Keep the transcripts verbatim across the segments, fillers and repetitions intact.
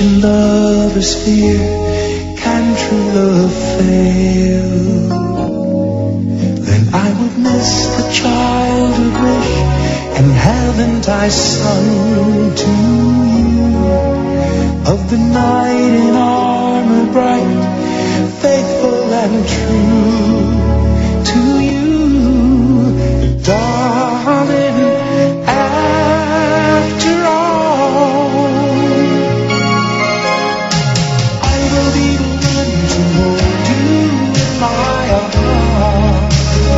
Can lovers fear? Can true love fail? Then I would miss the childhood wish, and haven't I sung to you of the knight in armor bright, faithful and true to you, darling. After all, I will be the one to hold you in my arms.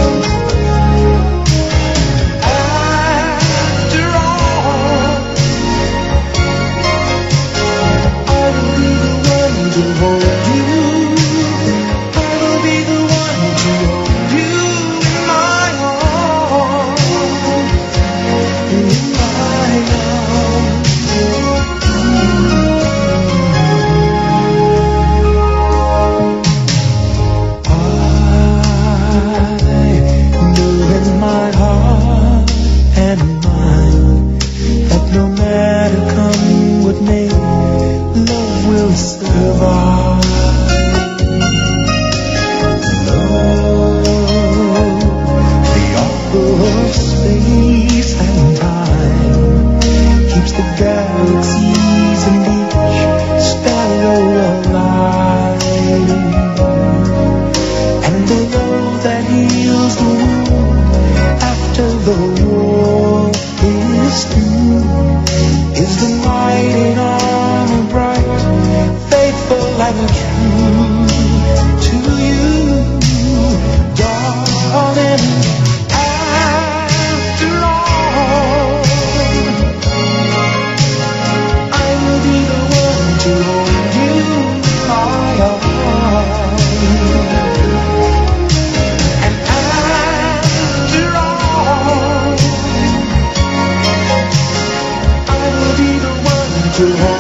After all, I will be the one to hold you. I will be the one to hold you in my arms. In my arms. I know in my heart and mind that no matter come what may, love will survive. Love, the author of space and time, keeps the galaxies and each sparrow alive. And the love that heals the wound after the war is through is the knight in armor bright, faithful and true to you, darling. After all, I will be the one to hold you in my arms. And after all, I will be the one to hold